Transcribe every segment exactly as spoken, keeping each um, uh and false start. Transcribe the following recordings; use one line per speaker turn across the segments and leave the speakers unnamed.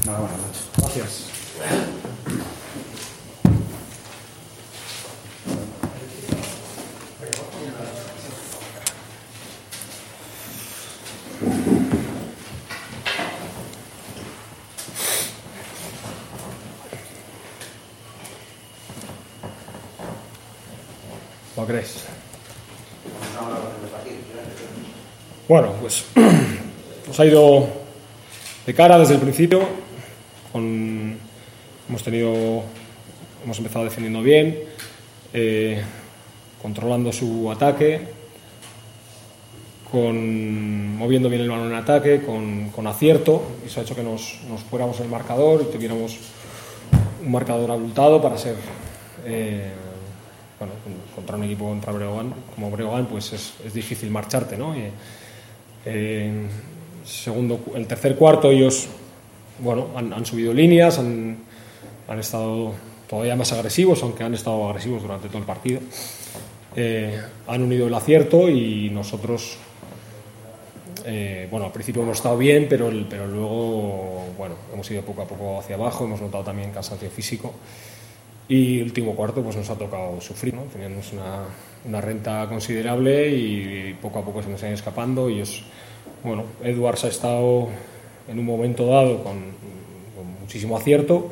Nada, buenas noches. Gracias. ¿Lo crees? Bueno, pues nos ha ido de cara desde el principio. Con, hemos tenido, hemos empezado defendiendo bien, eh, controlando su ataque, con, moviendo bien el balón en ataque, con, con acierto. Eso ha hecho que nos, nos fuéramos en el marcador y tuviéramos un marcador abultado para ser, eh, bueno, contra un equipo contra Breogán, como Breogán, pues es, es difícil marcharte, ¿no? Y, eh, segundo, el tercer cuarto ellos, bueno, han, han subido líneas, han, han estado todavía más agresivos, aunque han estado agresivos durante todo el partido. Eh, han unido el acierto y nosotros, eh, bueno, al principio hemos estado bien, pero, el, pero luego, bueno, hemos ido poco a poco hacia abajo, hemos notado también cansancio físico. Y el último cuarto pues nos ha tocado sufrir, ¿no? Teníamos una, una renta considerable y poco a poco se nos han ido escapando. Y es, bueno, Edwards ha estado en un momento dado con, con muchísimo acierto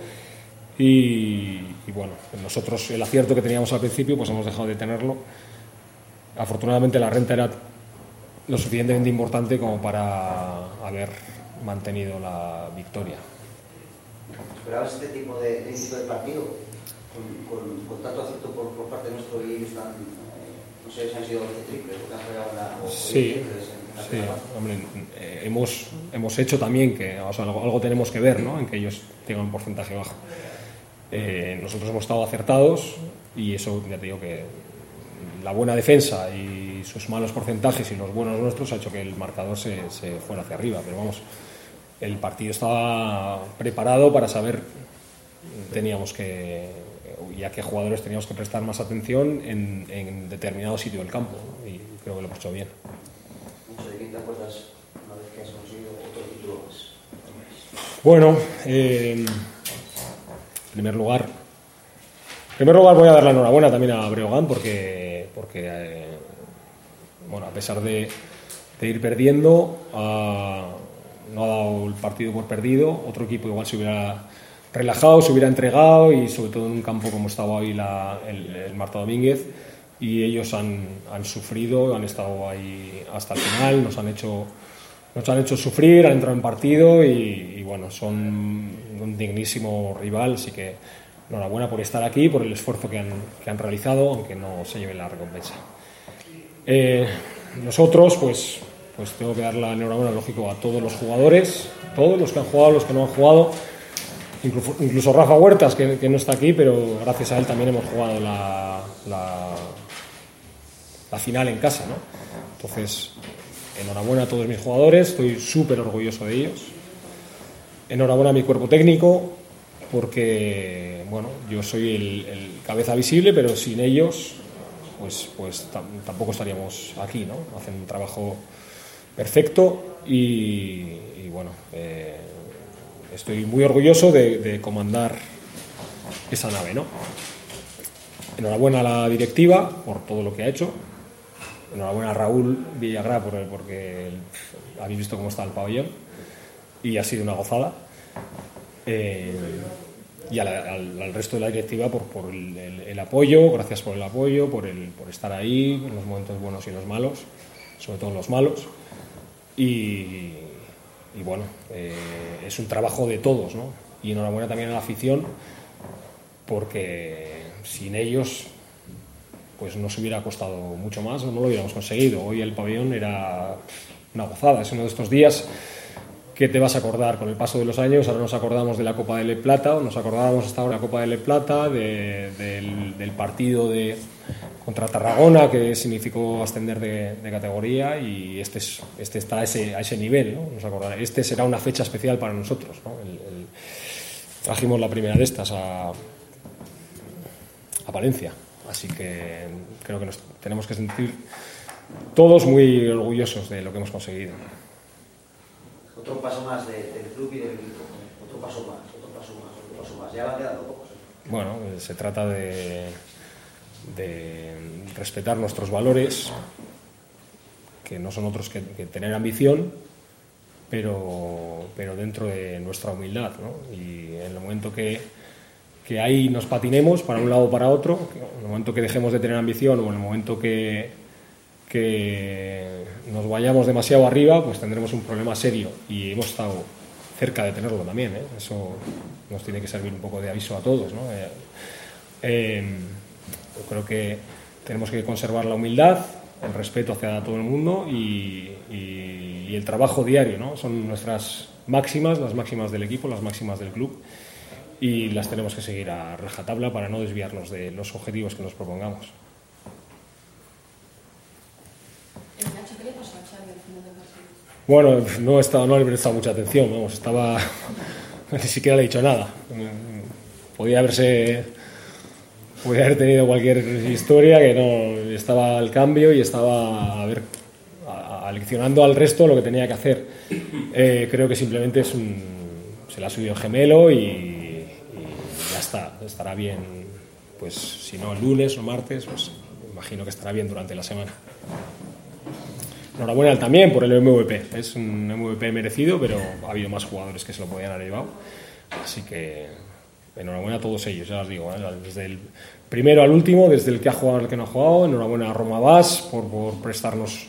y, y bueno, nosotros el acierto que teníamos al principio pues hemos dejado de tenerlo. Afortunadamente la renta era lo suficientemente importante como para haber mantenido la victoria.
¿Esperabas este tipo de, de inicio de partido? Con, con, con tanto acierto por, por parte nuestro y ellos están, eh, no sé si han sido doce triples o que han pegado la, o
sí,
triples en la
sí, hombre, eh, hemos, hemos hecho también que, o sea, algo, algo tenemos que ver, ¿no? En que ellos tengan un porcentaje bajo. Eh, nosotros hemos estado acertados y eso, ya te digo que la buena defensa y sus malos porcentajes y los buenos nuestros ha hecho que el marcador se, se fuera hacia arriba, pero vamos, el partido estaba preparado para saber, teníamos que, y a qué jugadores teníamos que prestar más atención en, en determinado sitio del campo, ¿no? Y creo que lo hemos hecho bien.
¿De quién te acuerdas una vez que has conseguido otro título más?
Bueno, eh, en primer lugar, en primer lugar voy a dar la enhorabuena también a Breogán porque, porque eh, bueno, a pesar de, de ir perdiendo, uh, no ha dado el partido por perdido. Otro equipo igual se hubiera relajado, se hubiera entregado y sobre todo en un campo como estaba hoy la, el, el Marta Domínguez, y ellos han, han sufrido, han estado ahí hasta el final, nos han hecho nos han hecho sufrir, han entrado en partido y, y bueno, son un dignísimo rival, así que enhorabuena por estar aquí, por el esfuerzo que han, que han realizado, aunque no se lleven la recompensa. Eh, nosotros pues, pues tengo que dar la enhorabuena, lógico, a todos los jugadores, todos los que han jugado, los que no han jugado. Incluso, incluso Rafa Huertas, que, que no está aquí, pero gracias a él también hemos jugado la, la, la final en casa, ¿no? Entonces, enhorabuena a todos mis jugadores, estoy súper orgulloso de ellos. Enhorabuena a mi cuerpo técnico, porque, bueno, yo soy el, el cabeza visible, pero sin ellos, pues, pues tam, tampoco estaríamos aquí, ¿no? Hacen un trabajo perfecto y, y bueno, eh, estoy muy orgulloso de, de comandar esa nave, ¿no? Enhorabuena a la directiva por todo lo que ha hecho. Enhorabuena a Raúl Villagrá por el, porque el, habéis visto cómo está el pabellón y ha sido una gozada. Eh, y a la, al, al resto de la directiva por, por el, el, el apoyo, gracias por el apoyo, por, el, por estar ahí en los momentos buenos y los malos, sobre todo en los malos. Y... Y bueno, eh, es un trabajo de todos, ¿no? Y enhorabuena también a la afición, porque sin ellos pues nos hubiera costado mucho más o no lo hubiéramos conseguido. Hoy el pabellón era una gozada, es uno de estos días que te vas a acordar con el paso de los años. Ahora nos acordamos de la Copa de Le Plata, nos acordábamos hasta ahora de la Copa de Le Plata, de, del, del partido de contra Tarragona, que significó ascender de, de categoría, y este, es, este está a ese, a ese nivel, ¿no? Nos acordará. Este será una fecha especial para nosotros, ¿no? El, el, trajimos la primera de estas a, a Valencia, así que creo que nos tenemos que sentir todos muy orgullosos de lo que hemos conseguido.
Otro paso más de, del club y del equipo. otro paso más, otro paso más, otro paso más. Ya van quedando pocos. ¿eh?
Bueno, se trata de, de respetar nuestros valores, que no son otros que, que tener ambición, pero, pero dentro de nuestra humildad, ¿no? Y en el momento que, que ahí nos patinemos para un lado o para otro, en el momento que dejemos de tener ambición o en el momento que, que nos vayamos demasiado arriba, pues tendremos un problema serio, y hemos estado cerca de tenerlo también, ¿eh? Eso nos tiene que servir un poco de aviso a todos, ¿no? Eh, eh, yo creo que tenemos que conservar la humildad, el respeto hacia todo el mundo y, y, y el trabajo diario, ¿no? Son nuestras máximas, las máximas del equipo, las máximas del club, y las tenemos que seguir a rajatabla para no desviarnos de los objetivos que nos propongamos. Bueno, no he estado, no le he prestado mucha atención, vamos, estaba, ni siquiera le he dicho nada. Podía haberse, podía haber tenido cualquier historia, que no, estaba al cambio y estaba a ver, aleccionando al resto lo que tenía que hacer. Eh, creo que simplemente es un, se le ha subido el gemelo y, y ya está, estará bien, pues si no el lunes o martes, pues imagino que estará bien durante la semana. Enhorabuena él también por el M V P, es un M V P merecido, pero ha habido más jugadores que se lo podían haber llevado, así que enhorabuena a todos ellos, ya os digo, ¿eh? Desde el primero al último, desde el que ha jugado al que no ha jugado. Enhorabuena a Roma Bas por, por prestarnos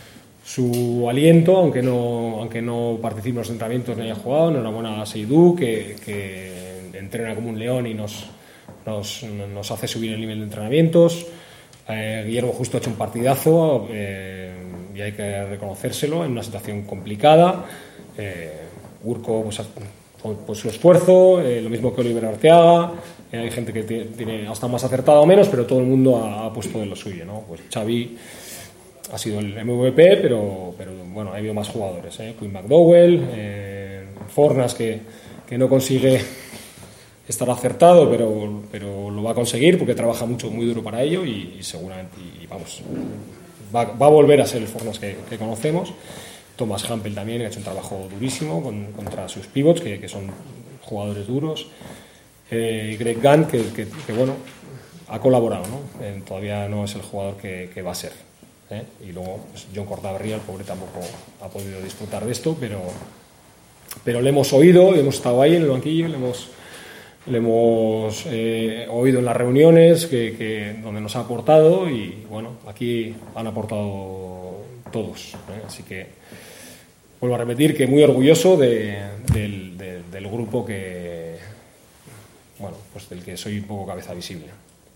su aliento, aunque no, aunque no participe en los entrenamientos ni haya jugado. Enhorabuena a Seydou, que, que entrena como un león y nos, nos, nos hace subir el nivel de entrenamientos. Eh, Guillermo Justo ha hecho un partidazo, eh, y hay que reconocérselo en una situación complicada. eh, Urco pues, pues su esfuerzo, eh, lo mismo que Oliver Arteaga. eh, hay gente que tiene, tiene hasta más acertada o menos, pero todo el mundo ha, ha puesto de lo suyo, ¿no? Pues Xavi ha sido el M V P, pero, pero bueno, ha habido más jugadores, ¿eh? Quinn McDowell, eh, Fornas, que, que no consigue estar acertado, pero, pero lo va a conseguir porque trabaja mucho, muy duro para ello, y, y seguramente, y vamos, va, va a volver a ser el Fornas que, que conocemos. Thomas Hampel también ha hecho un trabajo durísimo con, contra sus pivots, que, que son jugadores duros. Eh, Greg Gant, que, que, que bueno, ha colaborado, ¿no? Eh, todavía no es el jugador que, que va a ser, ¿eh? Y luego pues, John Cortaberría, el pobre, tampoco ha podido disfrutar de esto, pero, pero le hemos oído, hemos estado ahí en el banquillo, le hemos Le hemos eh, oído en las reuniones que, que, donde nos ha aportado, y bueno, aquí han aportado todos, ¿eh? Así que vuelvo a repetir que muy orgulloso de, del, de, del grupo que, bueno, pues del que soy un poco cabeza visible.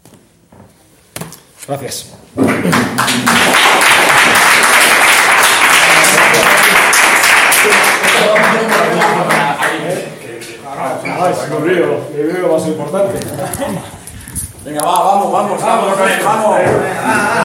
Gracias. Ah, es mi video, mi video más importante.
Venga, va, vamos, vamos, vamos, vamos.